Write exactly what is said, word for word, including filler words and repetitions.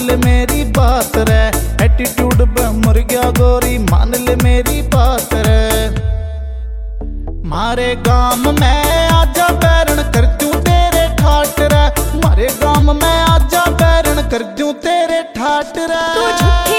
ले मेरी बात रे, एटीट्यूड पे मर गया गोरी, मान ले मेरी बात रे। मारे गांव में आजा बैरण कर दूं तेरे ठाट रे, मारे गांव में आजा बैरण कर दूं तेरे ठाट रे।